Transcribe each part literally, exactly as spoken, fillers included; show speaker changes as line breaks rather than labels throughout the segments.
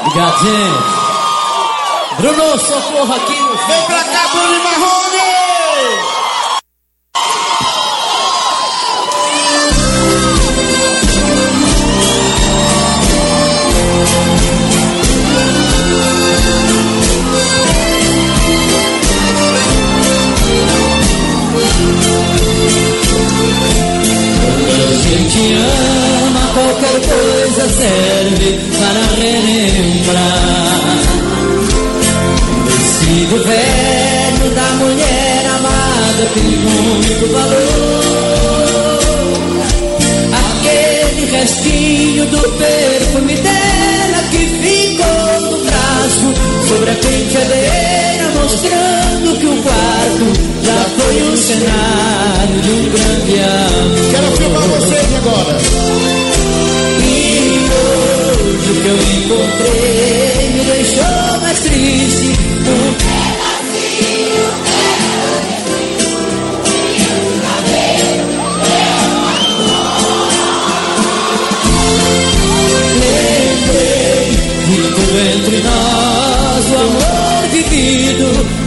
Obrigado, gente. Bruno, socorro aqui.
Vem pra cá, Bruno e Marrone!
Te ama, qualquer coisa serve para relembrar. Vestido velho da mulher amada tem muito valor. Aquele restinho do perfume dela que ficou no braço sobre a penteadeira, mostrando que o quarto já foi um cenário de um grande amor.
Quero filmar vocês agora.
E hoje que eu encontrei me deixou mais triste. Um pedacinho dela lembrei de tudo entre nós, o amor vivido.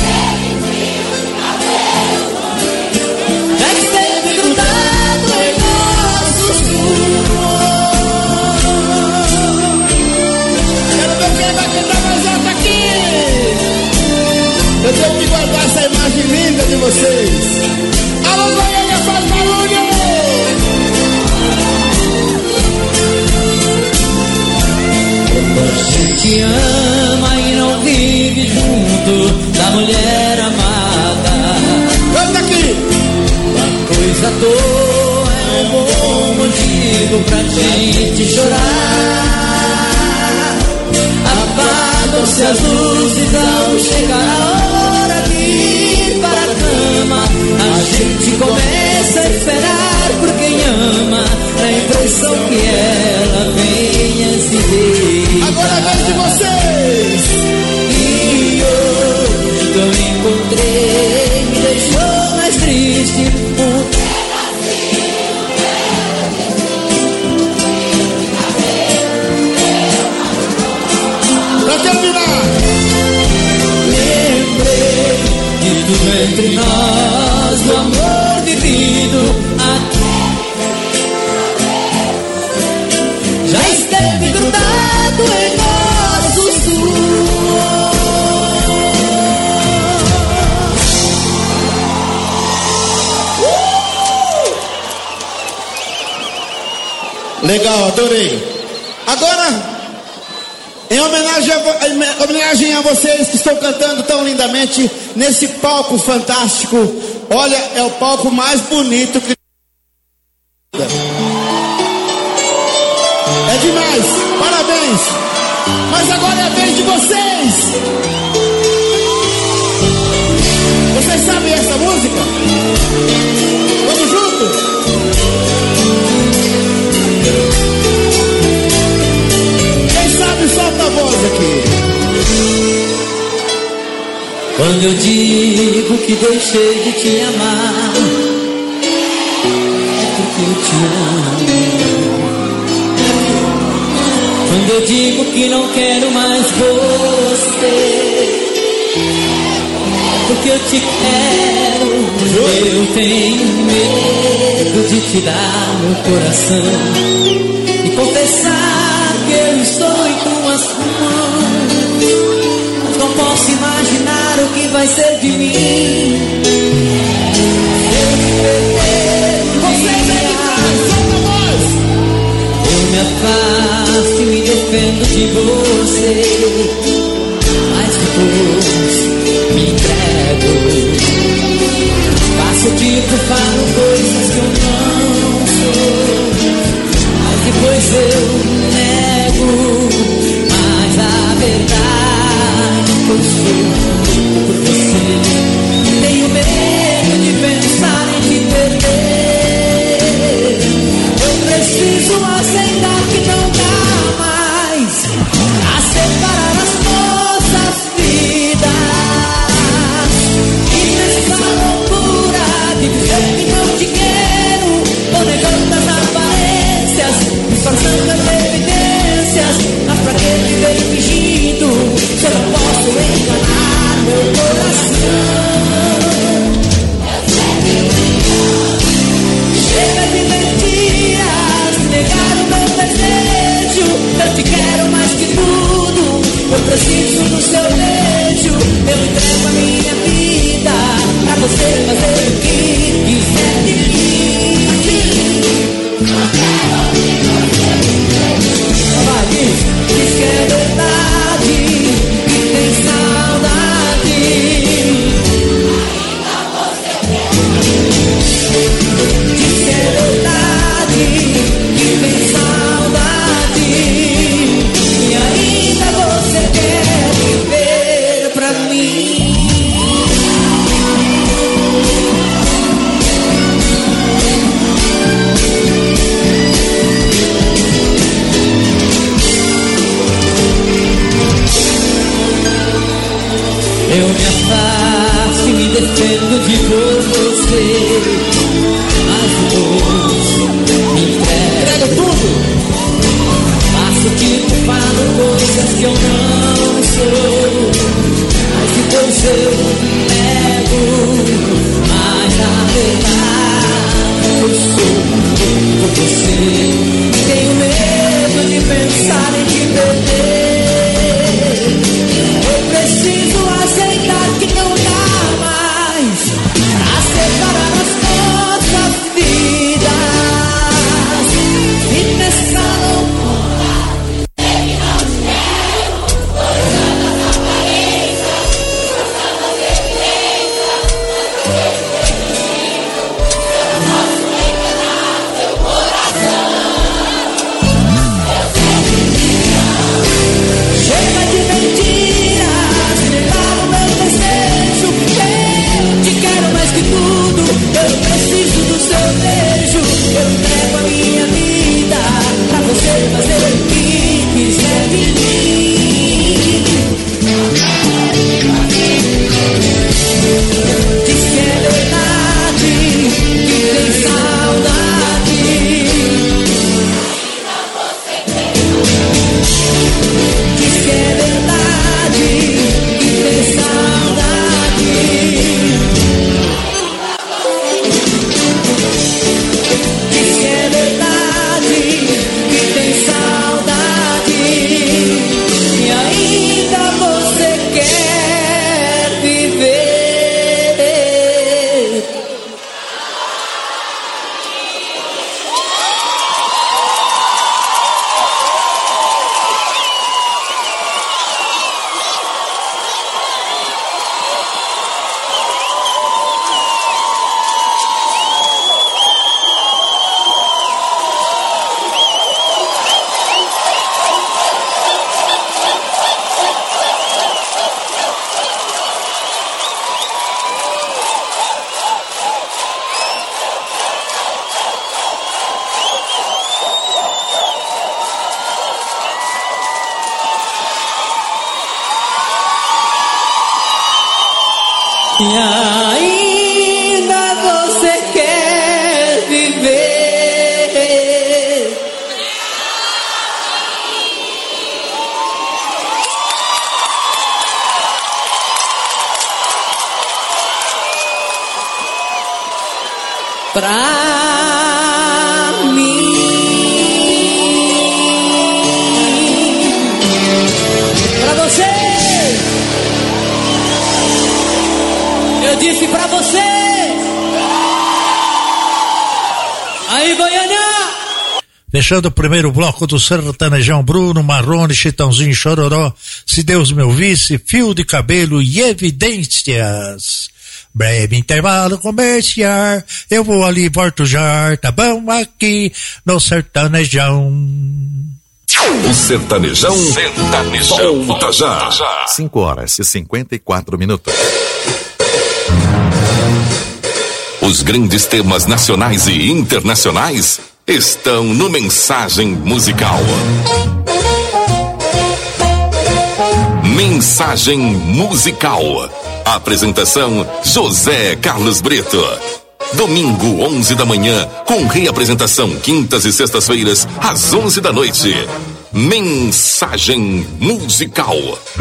Eu tenho que guardar essa imagem linda de vocês. Alô, Goiânia, faz barulho!
A gente ama e não vive junto da mulher amada.
Canta aqui!
Uma coisa à toa é um bom motivo pra gente chorar. Apagam-se as luzes ao chegar a hora de ir para a cama. A gente começa a esperar por quem ama, na impressão que ela venha se ver.
Agora é vez de vocês!
E hoje que eu encontrei me deixou mais triste. Um pedacinho
Pra terminar!
lembrei de tudo entre nós, o amor vivido aqui. Já esteve grudado em nosso suor.
Legal, adorei. Agora, em homenagem a, em homenagem a vocês que estão cantando tão lindamente nesse palco fantástico. Olha, é o palco mais bonito que... É demais, parabéns. Mas agora é a vez de vocês. Vocês sabem essa música? Vamos juntos? Solta a voz aqui.
Quando eu digo que deixei de te amar, é porque eu te amo. Quando eu digo que não quero mais você, é porque eu te quero. Eu tenho medo de te dar meu coração e confessar que eu estou em tuas mãos. Mas não posso imaginar o que vai ser de mim. Eu me perder,
vocês aí de trás, solta a voz.
eu me afasto e me defendo de você, mas depois me entrego. Passo o tempo, falo coisas que eu não sou, mas depois eu nego. Mas a verdade é que eu sou por você. Tenho medo de pensar em te perder. Eu preciso aceitar que não dá mais. você, mas depois me entrego tudo. Faço tipo, falo coisas que eu não sou, mas depois eu me nego. Mas na verdade eu sou por você. Tenho medo de pensar em te perder. Eu preciso aceitar que não dá mais pra separar as nossas vidas. E nessa loucura sei que não te quero, forçando essa aparência, forçando a evidência. Eu não posso enganar seu coração. Eu sei que me ama. Chega de mentiras, levar o meu desejo. Eu te quero mais que tudo. Eu preciso do seu beijo. Eu entrego a minha vida pra você fazer o que quiser de mim. Diz que é verdade, que tem saudade. Diz que é verdade, que tem saudade. Diz que é verdade, que tem saudade. E ainda você quer viver. E ainda você quer viver. Pra mim, pra você. Eu disse pra você. Aí, Goiânia.
Fechando o primeiro bloco do Sertanejão, Bruno Marrone, Chitãozinho, Chororó, Se Deus Me Ouvisse, Fio de Cabelo e Evidências. Breve intervalo comercial, eu vou ali, volto já, tá bom aqui no Sertanejão.
O Sertanejão, Sertanejão, volta já.
cinco horas e cinquenta e quatro minutos.
Os grandes temas nacionais e internacionais estão no Mensagem Musical. Mensagem Musical. Apresentação José Carlos Brito. Domingo, onze da manhã, com reapresentação quintas e sextas-feiras, às onze da noite. Mensagem Musical.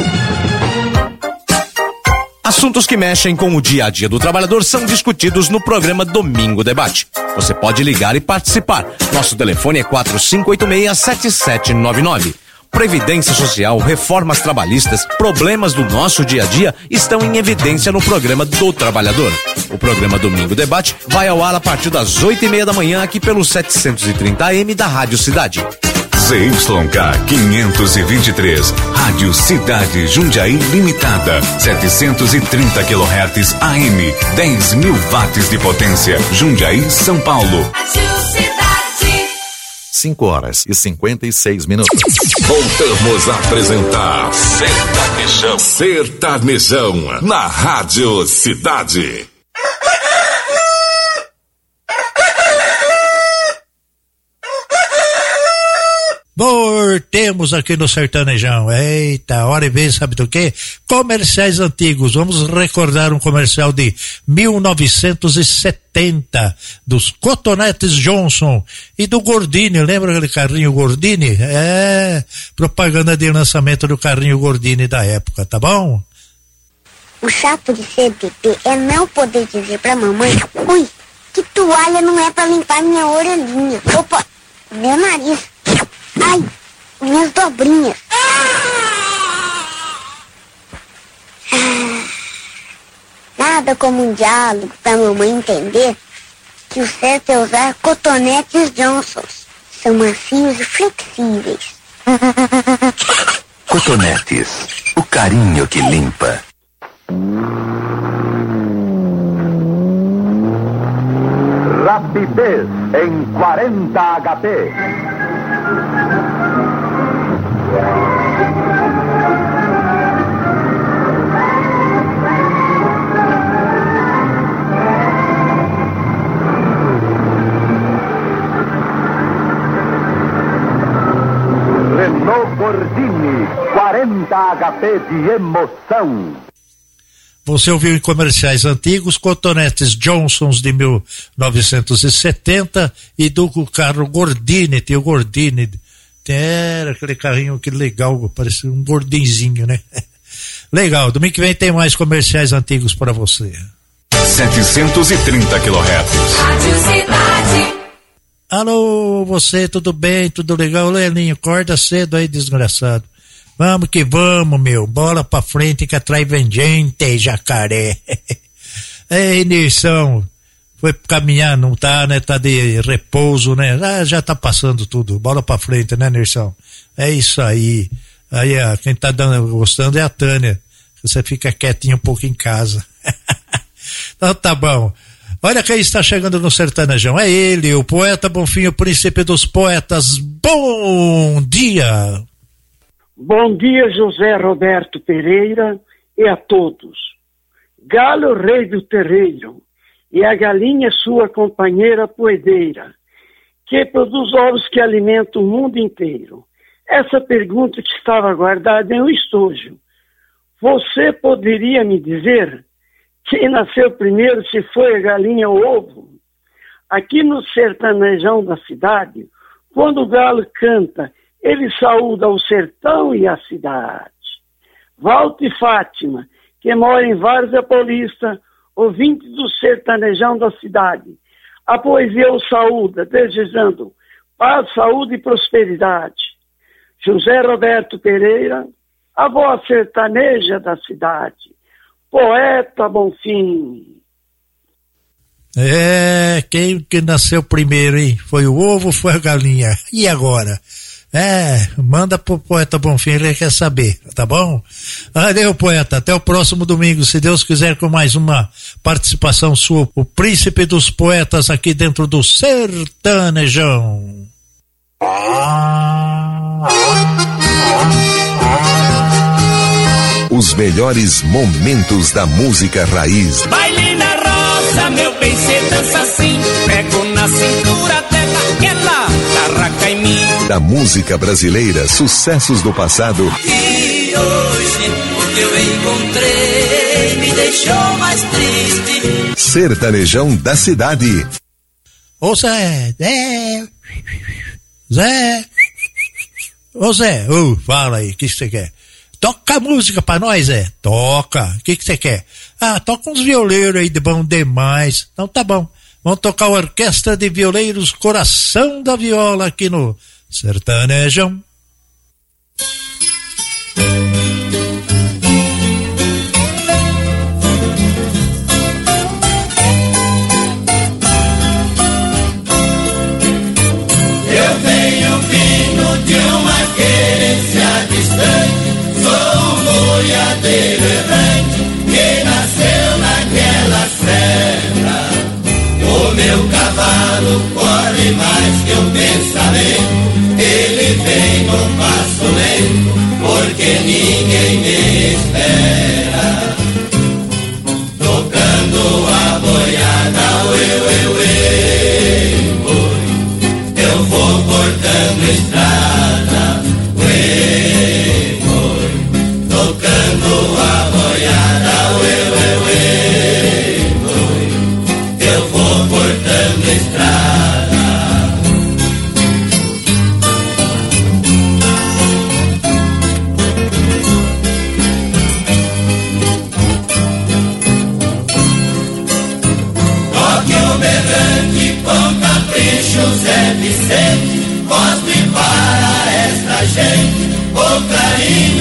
Assuntos que mexem com o dia a dia do trabalhador são discutidos no programa Domingo Debate. Você pode ligar e participar. Nosso telefone é quatro cinco oito seis, sete sete nove nove. Previdência Social, reformas trabalhistas, problemas do nosso dia a dia estão em evidência no programa do trabalhador. O programa Domingo Debate vai ao ar a partir das oito e meia da manhã aqui pelo setecentos e trinta A M da Rádio Cidade.
Z Y K quinhentos e vinte e três, Rádio Cidade Jundiaí Limitada, setecentos e trinta quilohertz A M, dez mil watts de potência, Jundiaí, São Paulo.
cinco horas e cinquenta e seis minutos.
Voltamos a apresentar Sertanejão. Sertanejão na Rádio Cidade.
Voltemos aqui no Sertanejão. Eita, hora e vez, sabe do quê? Comerciais antigos. Vamos recordar um comercial de mil novecentos e setenta dos Cotonetes Johnson e do Gordini. Lembra aquele carrinho Gordini? É, propaganda de lançamento do carrinho Gordini da época, tá bom?
O chato de ser bebê é não poder dizer pra mamãe: ui, que toalha não é pra limpar minha orelhinha. Opa, meu nariz. Ai, minhas dobrinhas. Ah, nada como um diálogo pra mamãe entender que o certo é usar cotonetes Johnsons. São macios e flexíveis.
Cotonetes, o carinho que limpa.
Rapidez em quarenta H P. Renault Gordini, quarenta H P de emoção.
Você ouviu em comerciais antigos Cotonetes Johnsons de mil novecentos e setenta e do carro Gordini, tem o Gordini. Era aquele carrinho que legal, parecia um gordinzinho, né? Legal, domingo que vem tem mais comerciais antigos para você.
setecentos e trinta quilohertz.
Rádio Cidade.
Alô, você, tudo bem? Tudo legal? Lelinho, acorda cedo aí, desgraçado. Vamos que vamos, meu. Bola pra frente que atrai vem gente, jacaré. Ei, Nilson. Foi caminhar, não tá, né? Tá de repouso, né? Ah, já tá passando tudo. Bola pra frente, né, Nilson? É isso aí. Aí, ó, quem tá dando, gostando é a Tânia. Você fica quietinho um pouco em casa. Então tá bom. Olha quem está chegando no Sertanejão. É ele, o poeta Bonfim, o príncipe dos poetas. Bom dia!
Bom dia, José Roberto Pereira, e a todos. Galo, rei do terreiro, e a galinha sua companheira poedeira, que produz ovos que alimentam o mundo inteiro. Essa pergunta que estava guardada em um estojo. Você poderia me dizer quem nasceu primeiro, se foi a galinha ou o ovo? Aqui no sertanejão da cidade, quando o galo canta, ele saúda o sertão e a cidade. Walter e Fátima, que mora em Várzea Paulista, ouvinte do sertanejão da cidade. A poesia o saúda, desejando paz, saúde e prosperidade. José Roberto Pereira, a voz sertaneja da cidade. Poeta Bonfim.
É, quem que nasceu primeiro, hein? Foi o ovo ou foi a galinha? E agora? É, manda pro poeta Bonfim, ele quer saber, tá bom? Valeu, poeta, até o próximo domingo, se Deus quiser, com mais uma participação sua, o príncipe dos poetas aqui dentro do Sertanejão.
Os melhores momentos da música raiz.
Baile na roça, meu bem, cê dança assim. Pego na cintura até naquela tarraca em mim.
Da música brasileira, sucessos do passado.
E hoje o que eu encontrei me deixou mais triste.
Sertanejão da cidade.
Ô Zé, Zé, Zé, ô Zé, ô, fala aí, o que você quer? Toca a música pra nós, Zé. Toca. O que que você quer? Ah, toca uns violeiros aí de bom demais. Então tá bom. Vamos tocar a Orquestra de Violeiros Coração da Viola aqui no Sertanejão.
Eu tenho vindo de uma querência distante. Sou um boiadeiro errante que nasceu naquela serra. O meu cavalo corre mais que um pensamento. Ele vem num passo lento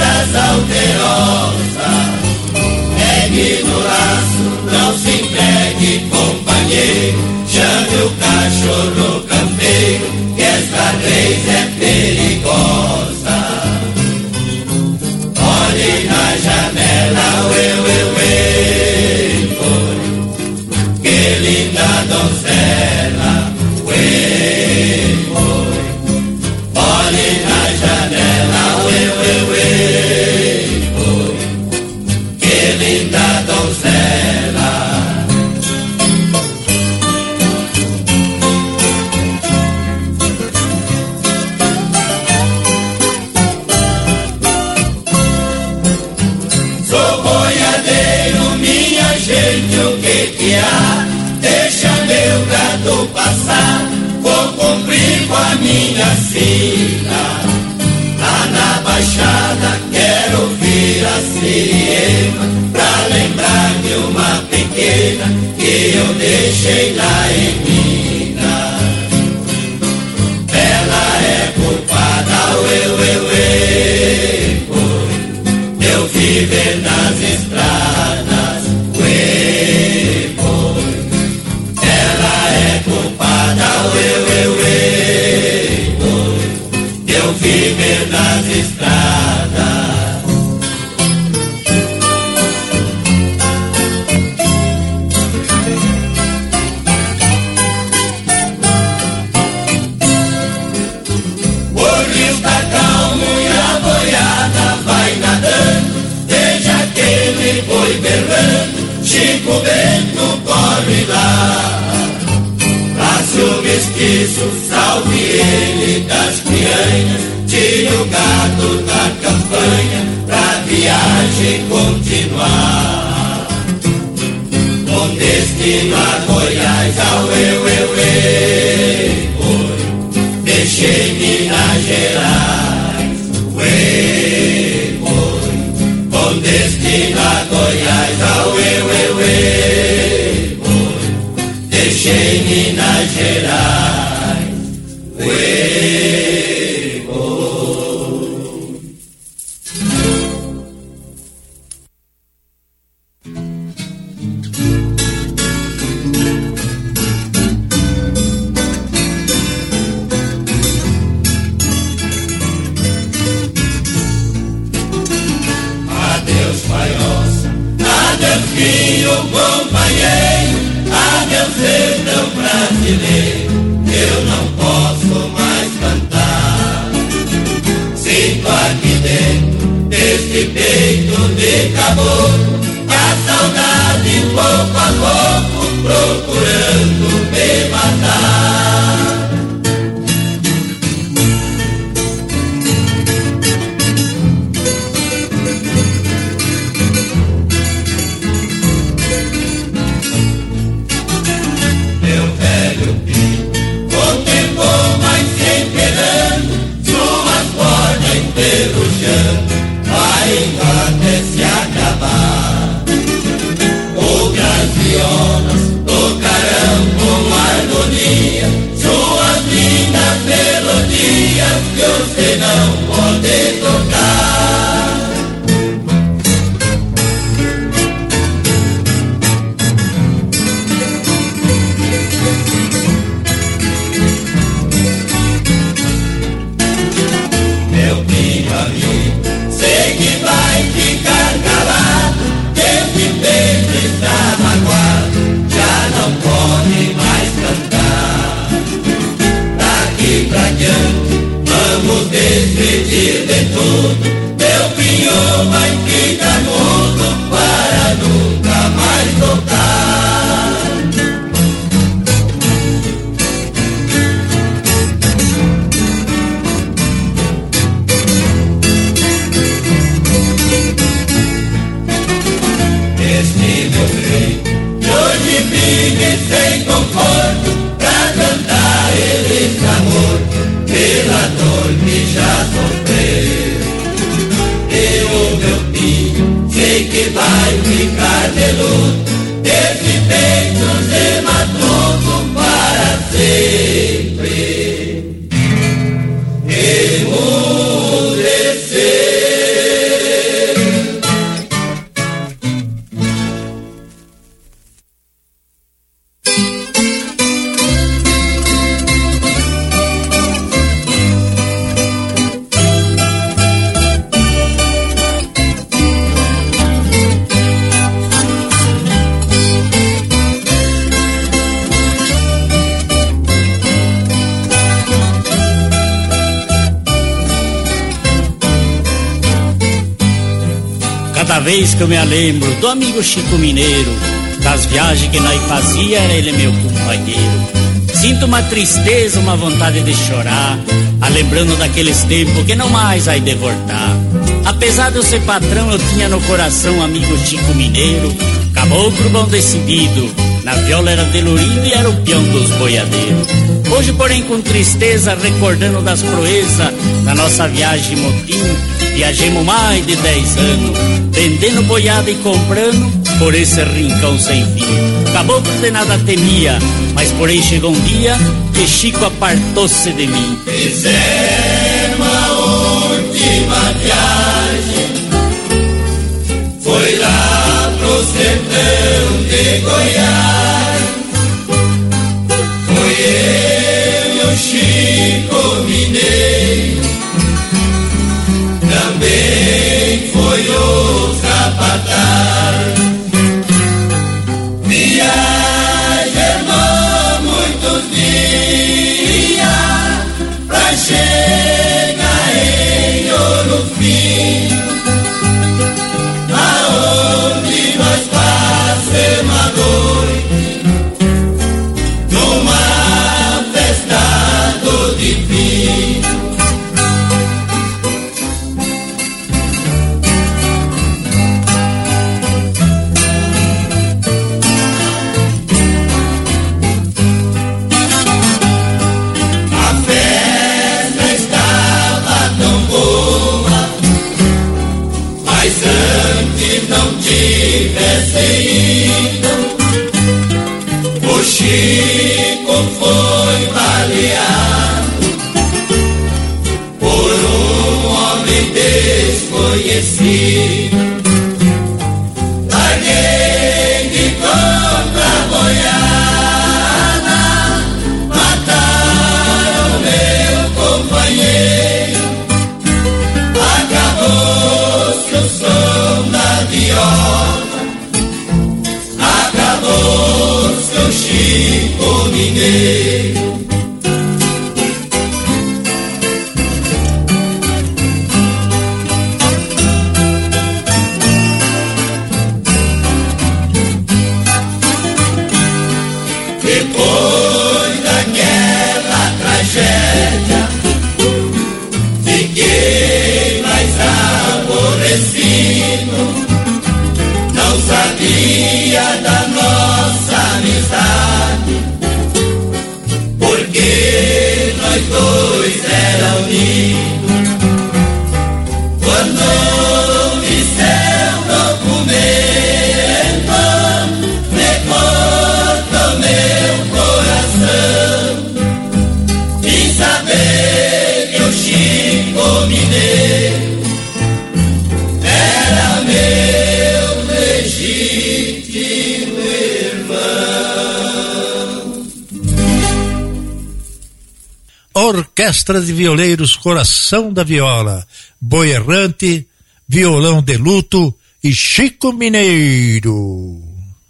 lindas alterosas. Pegue no laço, não se entregue, companheiro. Chame o cachorro campeiro, que esta vez é perigosa. Olhe na janela, ué, ué, ué, foi. Que linda donzela, ué, foi. Olhe na janela, ué, ué, ué, foi. Que linda donzela. Sou boiadeiro, minha gente, o que que há? Deixa meu gado passar, vou cumprir com a minha sina. Lá na Baixada quero ouvir a sirema, pra lembrar de uma pequena que eu deixei lá em Minas. Ela é culpada, ué, ué, ué, foi, eu viver nas estradas, ué, foi. Ela é culpada, ué, ué, ué, foi, eu viver nas estradas. O rio tá calmo e a boiada vai nadando, veja aquele boi berrando, Chico Bento corre lá. Passe o mestiço, salve ele das crianças, tire o gado da campanha, pra viagem continuar. Com destino a Goiás, ao eu, eu, eu, foi, deixei Minas Gerais, ué, foi. Com destino a Goiás, ao eu, eu, eu, foi, deixei Minas Gerais, ué, foi. Adeus, Paioça, adeus, filho, companheiro, adeus, sertão brasileiro, eu não posso mais cantar. Sinto aqui dentro desse peito de caboclo a saudade pouco a pouco procurando me matar. Meu velho filho contemplou, mas sem esperando, suas cordas enferrujando, vai indo até se acabar. Outras violas tocarão com harmonia suas lindas melodias que você não pode tocar. Meu filho amigo, sei que vai ficar calado, esse peito está magoado, já não pode mais cantar. Daqui pra diante, vamos despedir de tudo, meu filho vai ficar mudo para nunca mais voltar. Este meu rei, hoje vive sem conforto, pra cantar ele está morto, pela dor que já sofreu. E o meu filho, sei que vai ficar de luto, esse peito se matou para sempre. Emudeceu.
vez que eu me lembro do amigo Chico Mineiro, das viagens que nós fazia, era ele meu companheiro. Sinto uma tristeza, uma vontade de chorar, a lembrando daqueles tempos que não mais vai de voltar. Apesar de eu ser patrão, eu tinha no coração um amigo Chico Mineiro, caboclo bom decidido, na viola era delurido e era o peão dos boiadeiros. Hoje, porém, com tristeza, recordando das proezas da nossa viagem motim, viajemos mais de dez anos, vendendo boiada e comprando por esse rincão sem fim. Caboclo de nada temia, mas porém chegou um dia que Chico apartou-se de mim.
Fizemos a última viagem, foi lá pro sertão de Goiás. Foi eu e o Chico Mineiro, também foi o capataz. Viajamos muitos dias pra chegar em Ouro Fino, aonde nós passemos a noite numa festa do divino. Tivesse ido, o Chico foi baleado por um homem desconhecido. Larguei de contra boiada, mataram meu companheiro. Acabou-se o som da viola, acabou seu Chico Mineiro. Depois daquela tragédia, fiquei mais aborrecido. Não sabia da nossa amizade, porque nós dois era unidos. Quando vi seu documento, me cortou meu coração, em saber que o Chico Mineiro era meu legítimo irmão.
Orquestra de Violeiros Coração da Viola, Boi Errante, Violão de Luto e Chico Mineiro.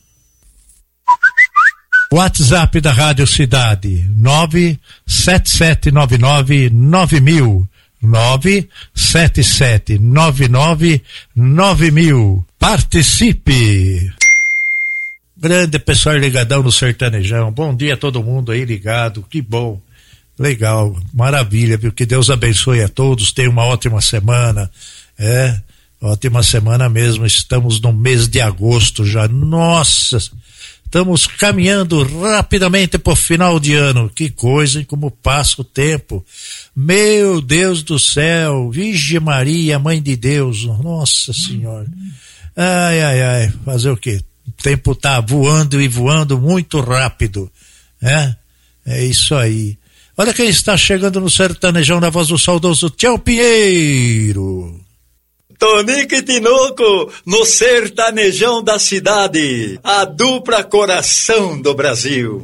WhatsApp da Rádio Cidade, nove sete sete nove nove nove mil, nove sete sete nove nove nove mil. Participe! Grande pessoal ligadão no Sertanejão, bom dia a todo mundo aí ligado, que bom, legal, maravilha, viu? Que Deus abençoe a todos, tenha uma ótima semana, é, ótima semana mesmo, estamos no mês de agosto já, nossa, estamos caminhando rapidamente pro final de ano, que coisa, hein? Como passa o tempo, meu Deus do céu, Virgem Maria, Mãe de Deus, nossa senhora, ai, ai, ai, fazer o quê? O tempo tá voando e voando muito rápido, é? É isso aí. Olha quem está chegando no Sertanejão na voz do saudoso Tchau Pinheiro.
Tonico e Tinoco no Sertanejão da Cidade, a dupla coração do Brasil.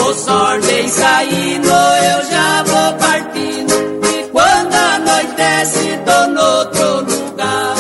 o sol vem saindo, eu já vou partindo, e quando anoitece tô no outro lugar.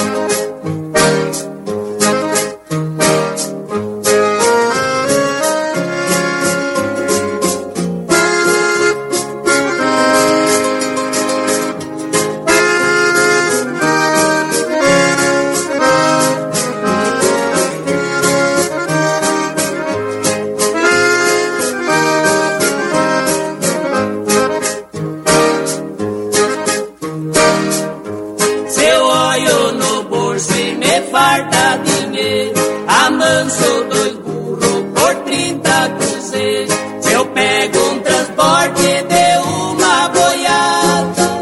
Farta dinheiro, amanso dois burros por trinta cruzeiros. Se eu pego um transporte de uma boiada,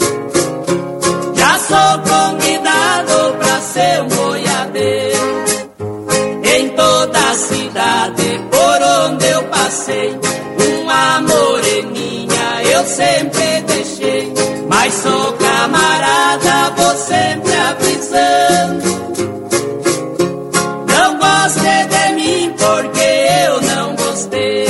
já sou convidado pra ser um boiadeiro. Em toda a cidade por onde eu passei, uma moreninha eu sempre deixei, mas sou camarada, vou sempre avisando. Porque eu não gostei.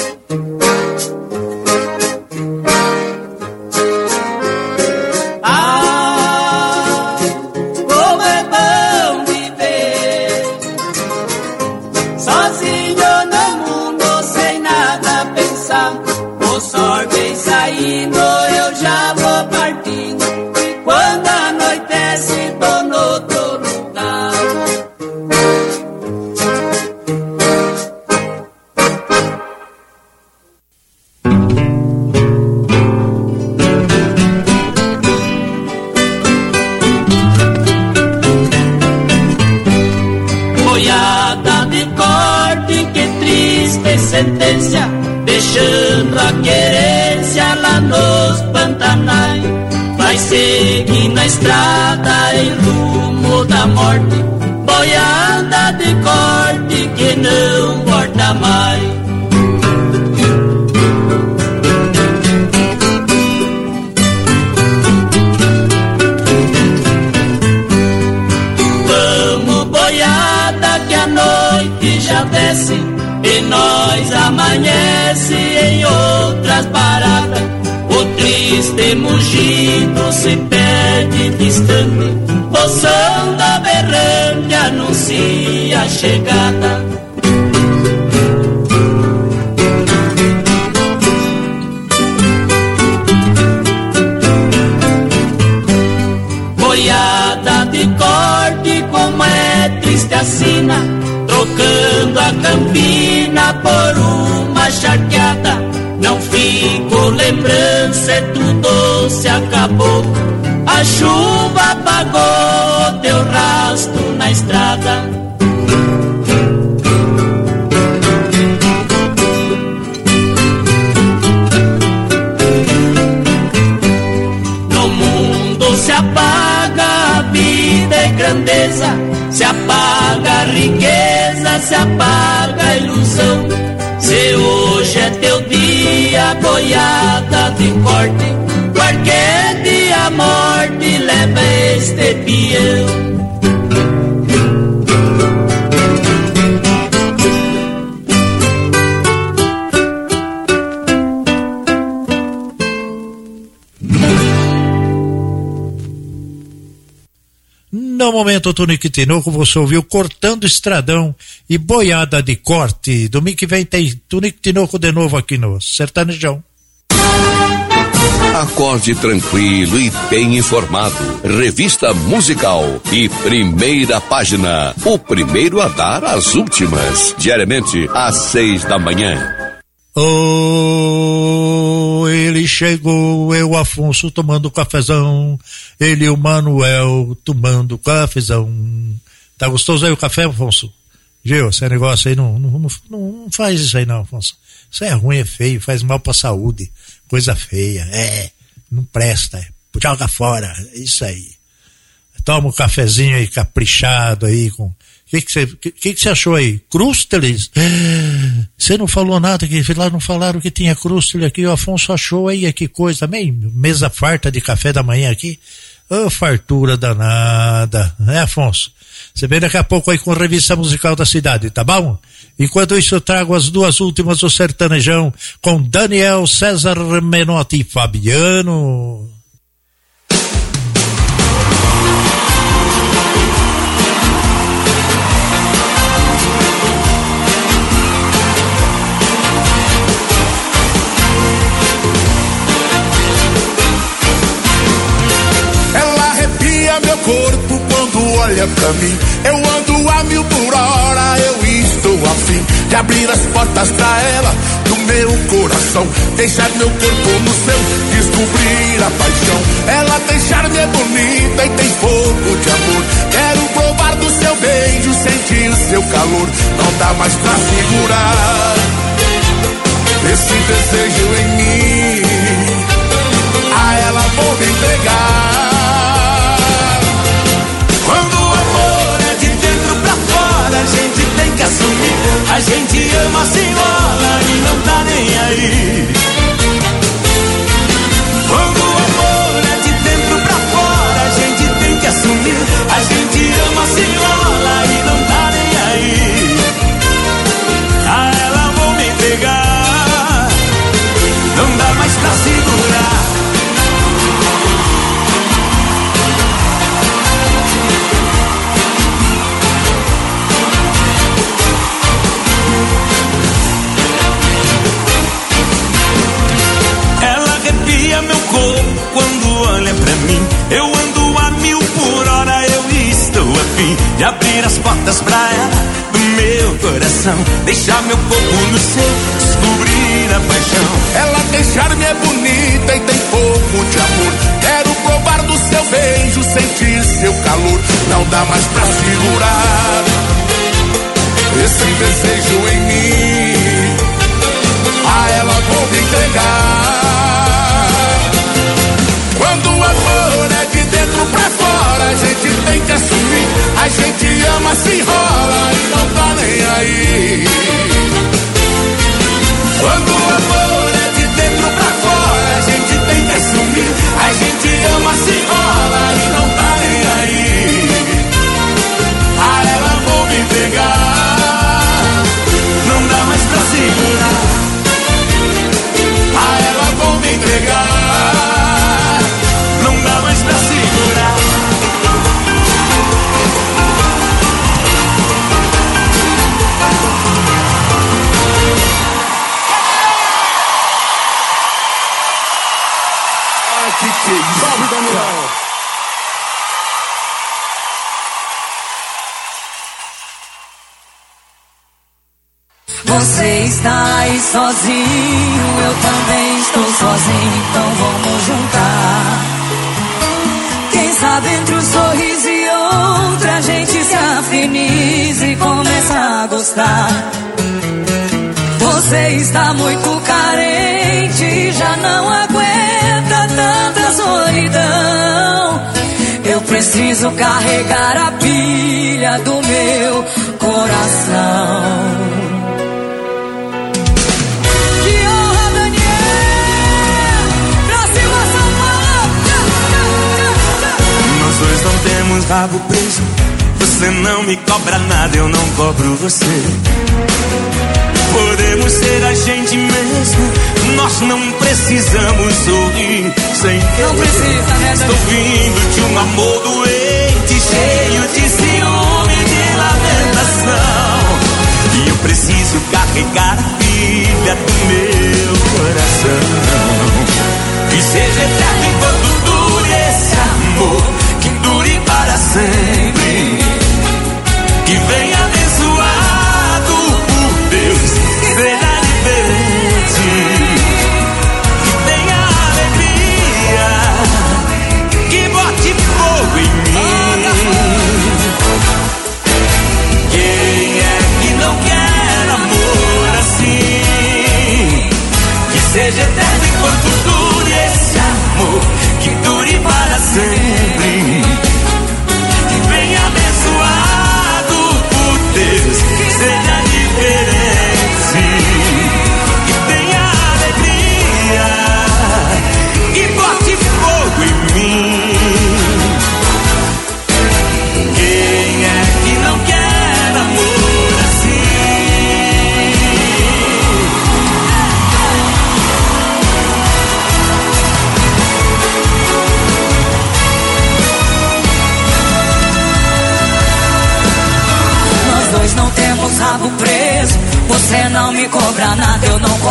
Ah, como é bom viver sozinho no mundo, sem nada pensar. O sol vem saindo, eu já vou partindo, e quando anoitece tô no outro lugar. Sentença, deixando a querência lá nos Pantanais. Vai seguir na estrada em rumo da morte, boiada de corte que não volta mais. Vamos boiada que a noite já desce, e nós amanhece em outras paradas. O triste mugido se perde distante, o som da berrante anuncia a chegada. Boiada de corte, como é triste a sina, trocando a campina por uma charqueada. Não fico lembrança, tudo se acabou. A chuva apagou teu rastro na estrada. No mundo se apaga a vida e grandeza, se apaga a riqueza, se apaga a ilusão. Se hoje é teu dia, boiada de corte, qualquer dia a morte leva este peão.
No momento, Tunique Tinoco, você ouviu Cortando Estradão e Boiada de Corte. Domingo que vem tem Tunique Tinoco de novo aqui no Sertanejão.
Acorde tranquilo e bem informado. Revista musical e primeira página. O primeiro a dar as últimas. Diariamente às seis da manhã.
Oh, ele chegou, eu, Afonso, tomando cafezão. Ele e o Manuel tomando cafezão. Tá gostoso aí o café, Afonso? Gil, esse negócio aí não, não, não, não faz isso aí não, Afonso. Isso é ruim, é feio, faz mal pra saúde. Coisa feia, é, não presta, joga fora, isso aí. Toma um cafezinho aí caprichado aí com... O que que você que, que que achou aí? Crústeles? Você não falou nada, que lá não falaram que tinha crústeles aqui, o Afonso achou aí, que coisa também, mesa farta de café da manhã aqui, ô oh, fartura danada, né, Afonso? Você vem daqui a pouco aí com a revista musical da cidade, tá bom? Enquanto isso, eu trago as duas últimas do sertanejão com Daniel, César Menotti e Fabiano.
Meu corpo quando olha pra mim, eu ando a mil por hora, eu estou afim de abrir as portas pra ela, do meu coração, deixar meu corpo no seu, descobrir a paixão. Ela tem charme, é bonita e tem fogo de amor, quero provar do seu beijo, sentir seu calor, não dá mais pra segurar esse desejo em mim, a ela vou me entregar. A gente tem que assumir, a gente ama, se enrola e não tá nem aí. Quando o amor é de dentro pra fora, a gente tem que assumir, a gente ama, se enrola e não tá nem aí. A ela vou me entregar, não dá mais pra segurar. Meu corpo quando olha pra mim, eu ando a mil por hora, eu estou a fim de abrir as portas pra ela, do meu coração, deixar meu corpo no seu, descobrir a paixão. Ela tem charme, é bonita e tem fogo de amor, quero provar do seu beijo, sentir seu calor, não dá mais pra segurar esse desejo em mim, a ela vou me entregar. Quando o amor é de dentro pra fora, a gente tem que assumir, a gente ama, se enrola e não tá nem aí. Quando o amor é de dentro pra fora, a gente tem que assumir, a gente ama, se enrola e não tá nem aí. A ela vou me entregar, não dá mais pra segurar. A ela vou me entregar, pra segurar. Ai, que que é isso? Salve, Daniel!
Você está aí sozinho, eu também estou sozinho, então vamos juntar. Quem sabe entre um sorriso e outro a gente se afiniza e começa a gostar. Você está muito carente e já não aguenta tanta solidão. Eu preciso carregar a pilha do meu coração.
Não temos rabo preso, você não me cobra nada, eu não cobro você. Podemos ser a gente mesmo, nós não precisamos sorrir sem querer.
Não precisa, né?
Estou vindo de um amor doente, cheio de ciúme e de lamentação, e eu preciso carregar a pilha do meu coração. Que seja eterno enquanto dure esse amor, que dure para sempre, que venha abençoado por Deus, seja diferente, que tenha alegria, que bote fogo em mim. Quem é que não quer amor assim? Que seja eterno enquanto dure esse amor, que dure para sempre, que venha abençoado por Deus, seja diferente, que tenha alegria, que bote fogo em mim. Quem é que não quer amor assim?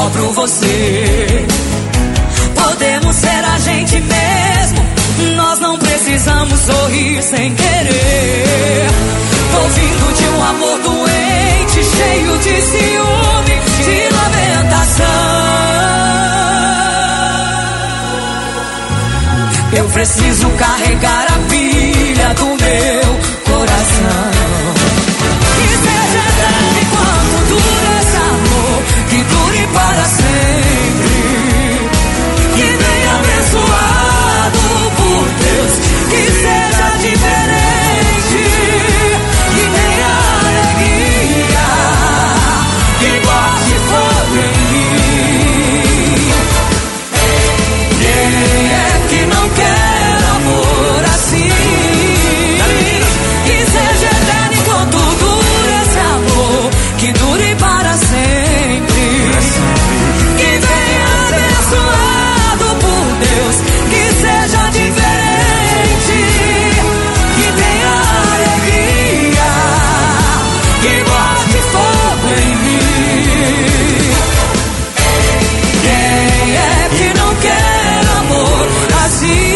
cobro você. Podemos ser a gente mesmo, nós não precisamos sorrir sem querer. Tô vindo de um amor doente, cheio de ciúme, de lamentação. Eu preciso carregar a pilha do meu coração. Que seja eterno enquanto dure esse amor, que dure para sempre. Que venha abençoado por Deus, que seja diferente, que tenha alegria, que bote fogo em mim. Quem é que não quer amor assim? Que seja eterno enquanto dure esse amor, que dure para sempre. Que venha abençoado por Deus, que seja diferente, que tenha alegria, que bote fogo em mim. Quem é que não quer amor assim?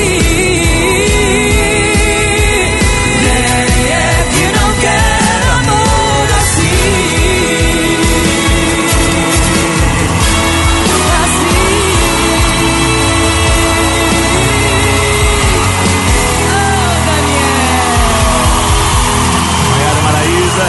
Quem é que não quer amor assim?
Maiara Maraíza.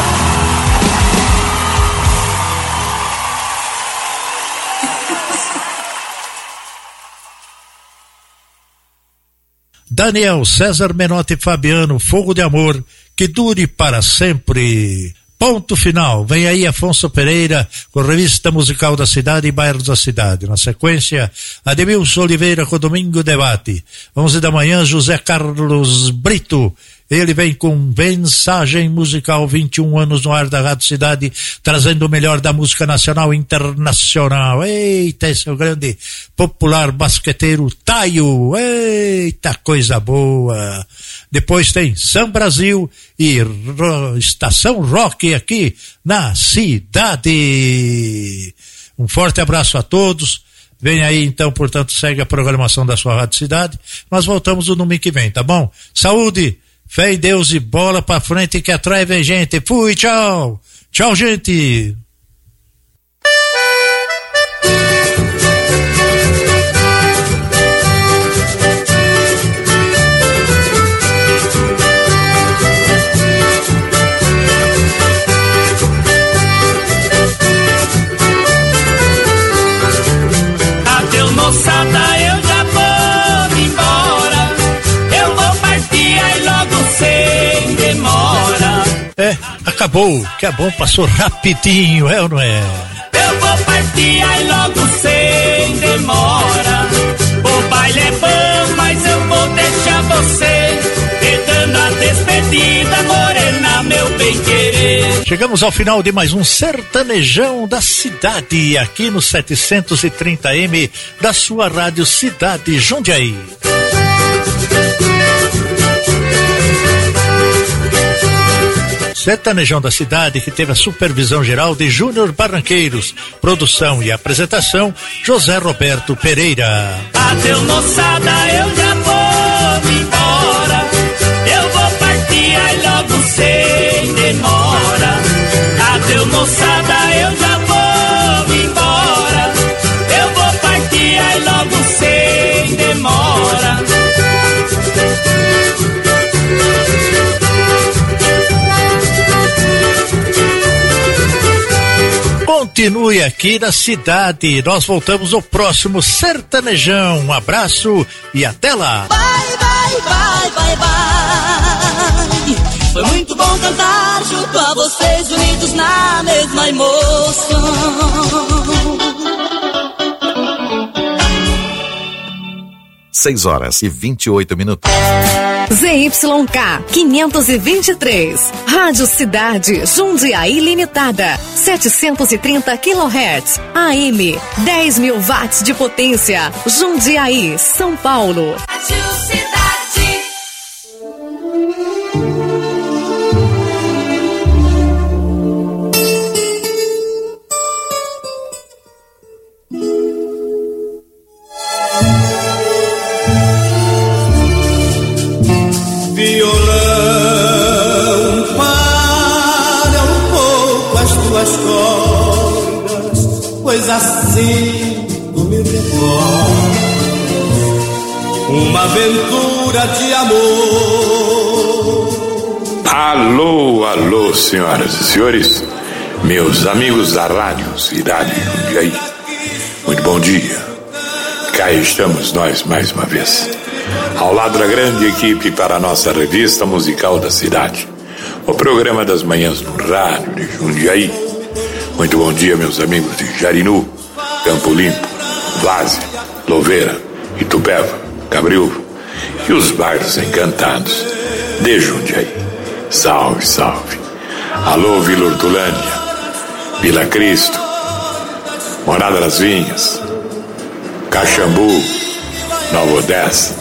Daniel, César Menotti e Fabiano, Fogo de Amor, que dure para sempre. Ponto final. Vem aí Afonso Pereira com Revista Musical da Cidade e Bairros da Cidade. Na sequência, Ademilson Oliveira com Domingo Debate. onze da manhã, José Carlos Brito. Ele vem com Mensagem Musical, vinte e um anos no ar da Rádio Cidade, trazendo o melhor da música nacional e internacional. Eita, esse é o grande popular basqueteiro Taio. Eita, coisa boa. Depois tem São Brasil e Ro- Estação Rock aqui na cidade. Um forte abraço a todos. Vem aí então, portanto, segue a programação da sua Rádio Cidade. Nós voltamos no domingo que vem, tá bom? Saúde! Fé em Deus e bola pra frente que atrai vem gente. Fui, tchau. Tchau, gente.
Adeus, moçada, eu já vou me embora. Eu vou partir aí logo sem demora.
É, acabou. Que é bom, passou rapidinho, é ou não é?
Eu vou partir aí logo sem demora. O baile é bom, mas eu vou deixar você e dando a despedida, morena, meu bem querer.
Chegamos ao final de mais um Sertanejão da Cidade, aqui no setecentos e trinta M da sua Rádio Cidade Jundiaí. Sertanejão da Cidade, que teve a supervisão geral de Júnior Barranqueiros, produção e apresentação José Roberto Pereira.
Adeus, moçada, eu já vou me embora. Eu vou partir aí logo sem demora. Adeus, moçada, eu já vou me embora. Eu vou partir aí logo sem demora.
Continue aqui na cidade. Nós voltamos no próximo Sertanejão. Um abraço e até lá.
Bye, bye, bye, bye, bye. Foi muito bom cantar junto a vocês, unidos na mesma emoção.
seis horas e vinte e oito minutos.
Z Y K quinhentos e vinte e três, Rádio Cidade Jundiaí Limitada, setecentos e trinta quilohertz, A M, dez mil watts de potência, Jundiaí, São Paulo.
Rádio Cidade.
uma aventura de amor.
Alô, alô, senhoras e senhores, meus amigos da Rádio Cidade Jundiaí, muito bom dia. Cá estamos nós mais uma vez, ao lado da grande equipe para a nossa revista musical da cidade, o programa das manhãs no rádio de Jundiaí. Muito bom dia, meus amigos de Jarinu, Campo Limpo, Várzea, Louveira, Itupeva, Cabreúva e os bairros encantados de Jundiaí. Salve, salve. Alô, Vila Hortolândia, Vila Cristo, Morada das Vinhas, Caxambu, Nova Odessa.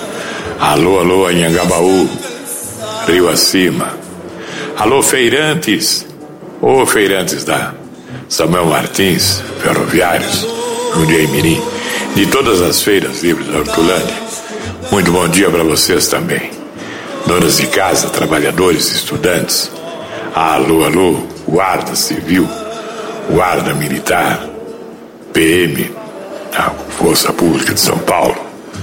Alô, alô, Anhangabaú, Rio Acima. Alô, feirantes, ô feirantes da Samuel Martins, Ferroviários, Jundiaí Mirim, de todas as feiras livres da Hortolândia. Muito bom dia para vocês também. Donas de casa, trabalhadores, estudantes. Alô, alô, Guarda Civil, Guarda Militar, P M, a Força Pública de São Paulo,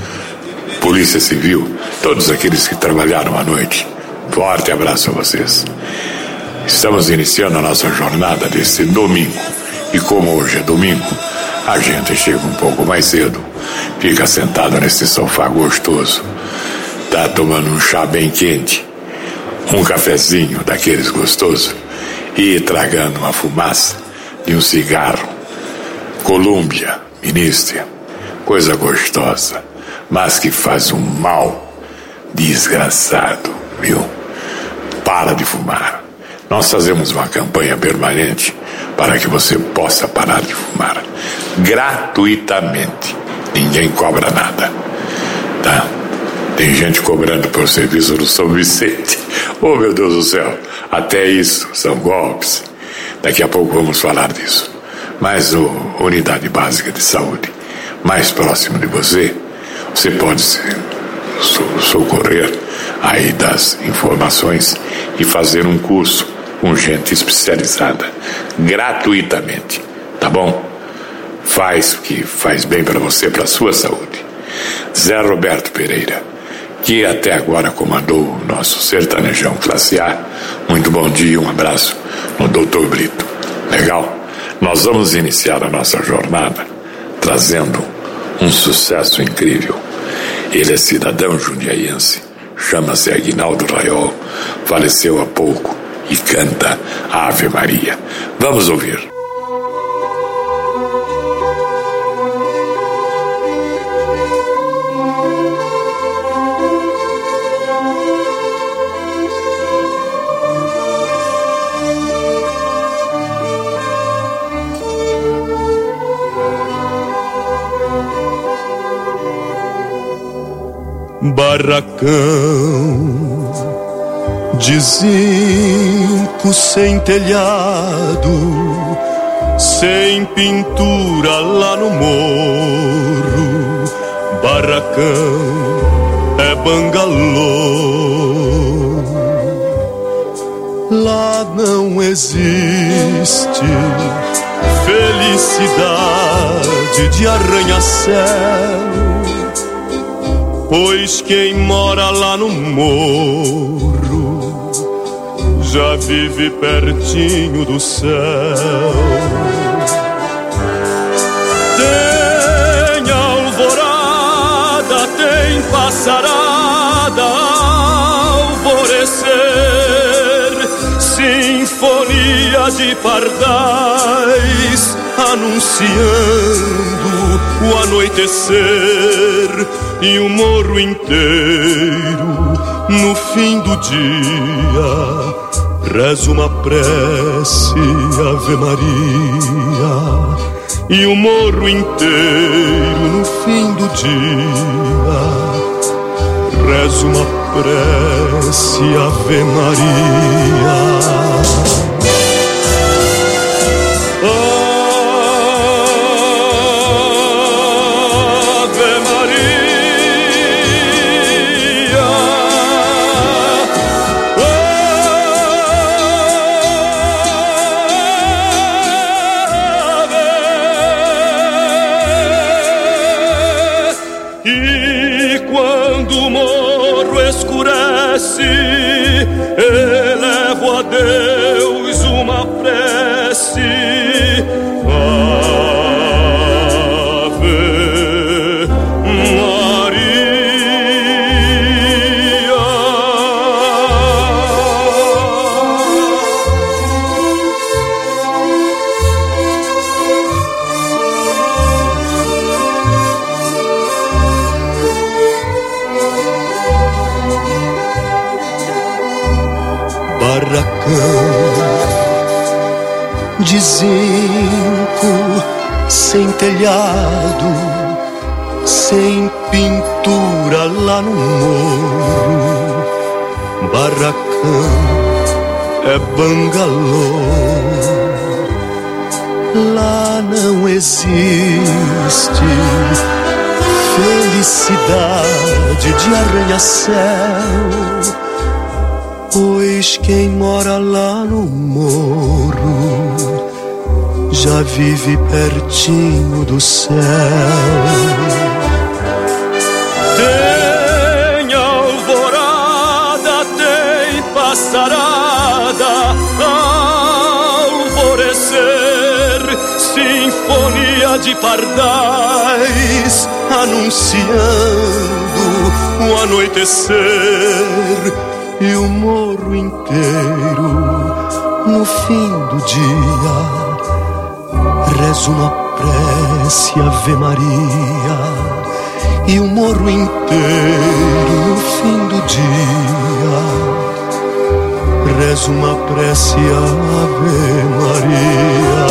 Polícia Civil, todos aqueles que trabalharam à noite. Forte abraço a vocês. Estamos iniciando a nossa jornada desse domingo. E como hoje é domingo, a gente chega um pouco mais cedo, fica sentado nesse sofá gostoso, tá tomando um chá bem quente, um cafezinho daqueles gostosos e tragando uma fumaça de um cigarro Colômbia, Ministra, coisa gostosa, mas que faz um mal desgraçado, viu? Para de fumar. Nós fazemos uma campanha permanente para que você possa parar de fumar gratuitamente. Ninguém cobra nada, tá? Tem gente cobrando por serviço do São Vicente. Oh, meu Deus do céu, até isso são golpes. Daqui a pouco vamos falar disso. Mas o Unidade Básica de Saúde, mais próximo de você, você pode se socorrer aí das informações e fazer um curso com gente especializada, gratuitamente, tá bom? Faz o que faz bem para você, para a sua saúde. Zé Roberto Pereira, que até agora comandou o nosso sertanejão classe A. Muito bom dia, um abraço no doutor Brito. Legal? Nós vamos iniciar a nossa jornada trazendo um sucesso incrível. Ele é cidadão jundiaiense, chama-se Aguinaldo Raiol, faleceu há pouco e canta Ave Maria. Vamos ouvir.
Barracão de zinco sem telhado, sem pintura lá no morro. Barracão é bangalô. Lá não existe felicidade de arranha-céu, pois quem mora lá no morro já vive pertinho do céu. Tem alvorada, tem passarada, alvorecer, sinfonia de pardais anunciando o anoitecer, e o morro inteiro no fim do dia reza uma prece Ave Maria. E o morro inteiro no fim do dia reza uma prece Ave Maria. Deus uma prece.
De zinco, sem telhado, sem pintura lá no morro. Barracão é bangalô, lá não existe felicidade de arranha-céu, pois quem mora lá no morro já vive pertinho do céu.
Tem alvorada, tem passarada, alvorecer, sinfonia de pardais, anunciando o anoitecer. E o morro inteiro, no fim do dia, reza uma prece, Ave Maria. E o morro inteiro, no fim do dia, reza uma prece, Ave Maria.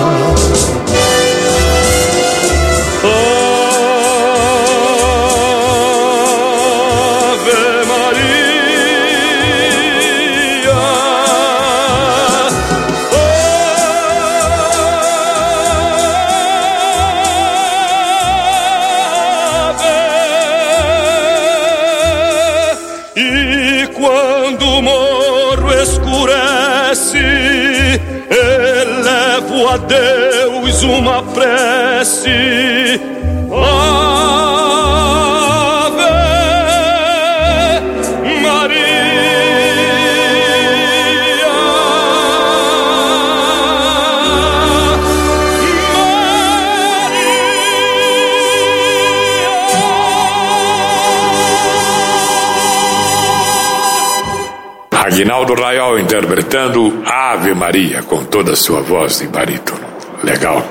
Elevo a Deus uma prece, Ave Maria.
Aguinaldo Rayol interpretando Ave Maria com toda a sua voz de barítono. Legal.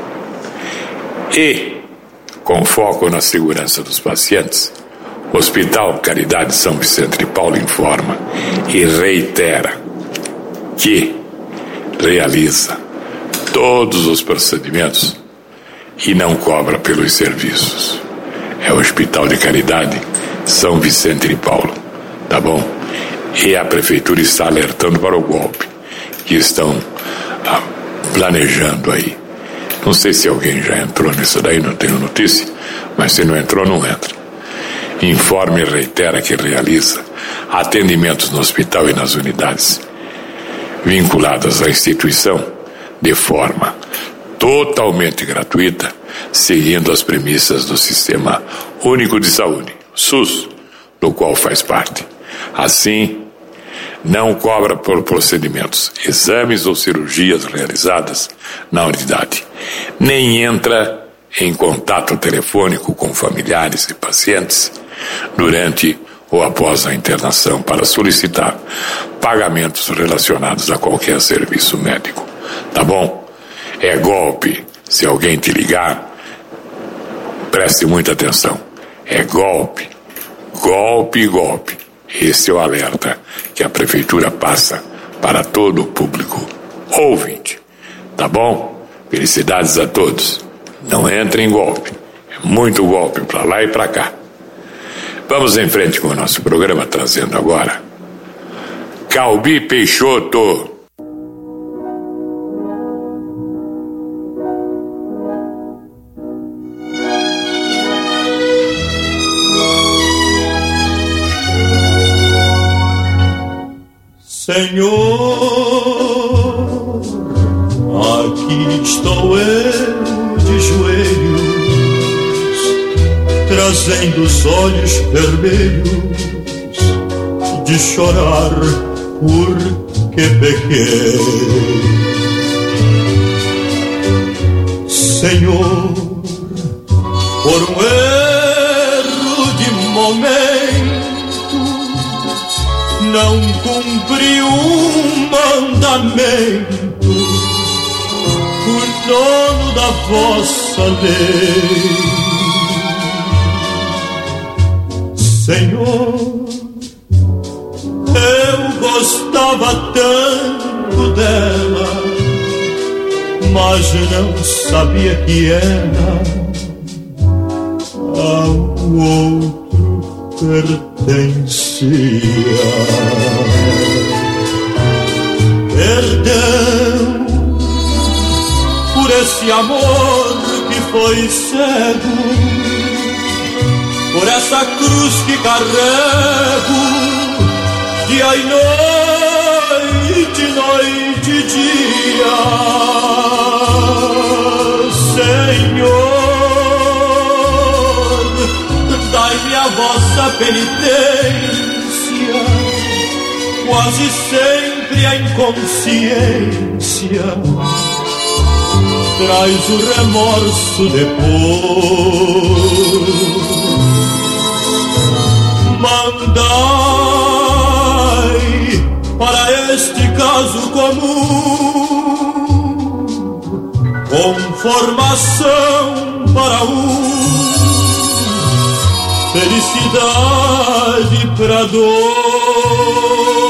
E, com foco na segurança dos pacientes, o Hospital Caridade São Vicente de Paulo informa e reitera que realiza todos os procedimentos e não cobra pelos serviços. É o Hospital de Caridade São Vicente de Paulo, tá bom? E a prefeitura está alertando para o golpe que estão ah, planejando aí. Não sei se alguém já entrou nisso daí, não tenho notícia, mas se não entrou, não entra. Informa e reitera que realiza atendimentos no hospital e nas unidades vinculadas à instituição de forma totalmente gratuita, seguindo as premissas do Sistema Único de Saúde, SUS, do qual faz parte. Assim, não cobra por procedimentos, exames ou cirurgias realizadas na unidade, nem entra em contato telefônico com familiares e pacientes durante ou após a internação para solicitar pagamentos relacionados a qualquer serviço médico. Tá bom? É golpe. Se alguém te ligar, preste muita atenção. É golpe. Golpe, golpe. Esse é o alerta que a prefeitura passa para todo o público ouvinte. Tá bom? Felicidades a todos. Não entre em golpe. É muito golpe para lá e para cá. Vamos em frente com o nosso programa, trazendo agora Calbi Peixoto.
Senhor, aqui estou eu de joelhos, trazendo os olhos vermelhos de chorar por que pequei. Senhor, por um erro de momento, não cumpri um mandamento, o dono da vossa lei. Senhor, eu gostava tanto dela, mas não sabia que era ao outro pertencia. Perdão por esse amor que foi cego, por essa cruz que carrego dia e noite, noite e dia. Senhor, dai-me a vossa penitência, quase sempre a inconsciência traz o remorso depois. Mandai para este caso comum conformação para um, felicidade para dois.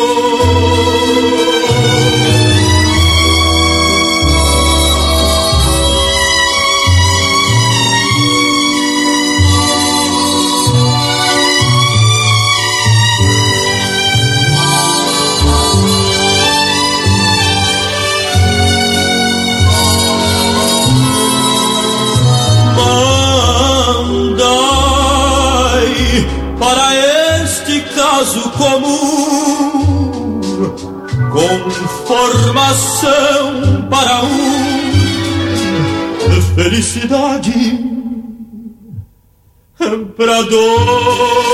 Para este caso comum, conformação para um, felicidade para dois.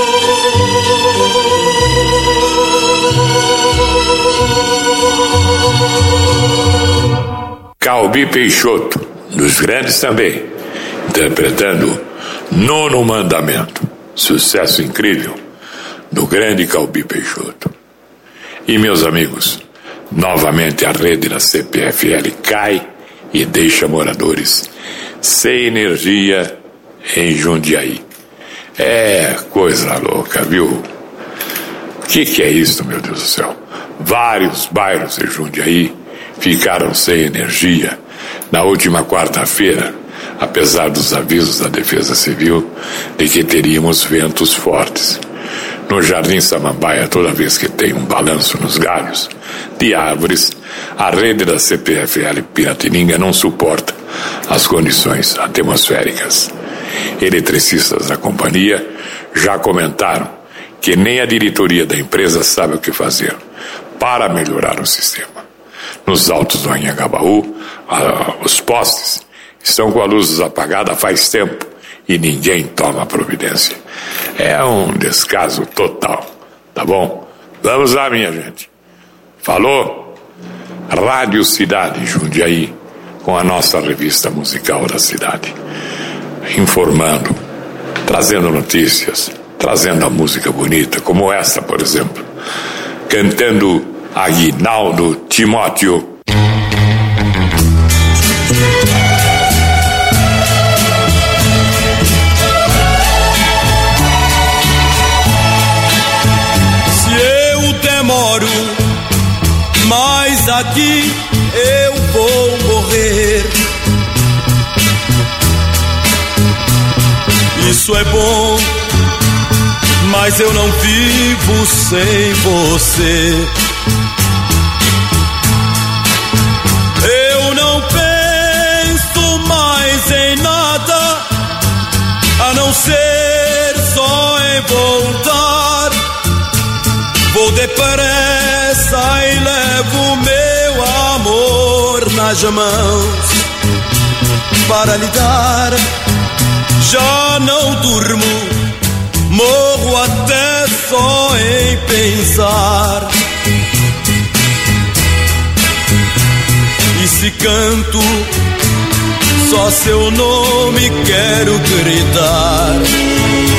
Calbi Peixoto, dos grandes também, interpretando Nono Mandamento. Sucesso incrível do grande Calbi Peixoto. E meus amigos, novamente a rede da C P F L cai e deixa moradores sem energia em Jundiaí. É coisa louca, viu? O que, que é isso, meu Deus do céu? Vários bairros em Jundiaí ficaram sem energia na última quarta-feira, apesar dos avisos da Defesa Civil de que teríamos ventos fortes. No Jardim Samambaia, toda vez que tem um balanço nos galhos de árvores, a rede da C P F L Piratininga não suporta as condições atmosféricas. Eletricistas da companhia já comentaram que nem a diretoria da empresa sabe o que fazer para melhorar o sistema. Nos altos do Anhangabaú, os postes estão com a luz apagada faz tempo e ninguém toma providência. É um descaso total, tá bom? Vamos lá, minha gente. Falou? Rádio Cidade Jundiaí, com a nossa revista musical da cidade. Informando, trazendo notícias, trazendo a música bonita, como essa, por exemplo. Cantando Aguinaldo Timóteo.
Mas aqui eu vou morrer. Isso é bom, mas eu não vivo sem você. Eu não penso mais em nada, a não ser só em voltar. Vou depressa e levo meu amor nas mãos para lhe dar. Já não durmo, morro até só em pensar. canto, só seu nome quero gritar.